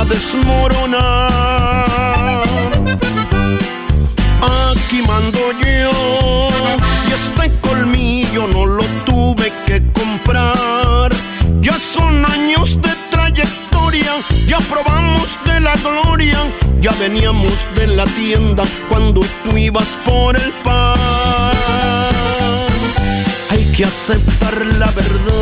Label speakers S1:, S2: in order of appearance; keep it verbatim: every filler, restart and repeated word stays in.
S1: desmoronar. Aquí mando yo y este colmillo no lo tuve que comprar. Ya son años de trayectoria, ya probamos de la gloria, ya veníamos de la tienda cuando tú ibas por el pan. Hay que aceptar la verdad,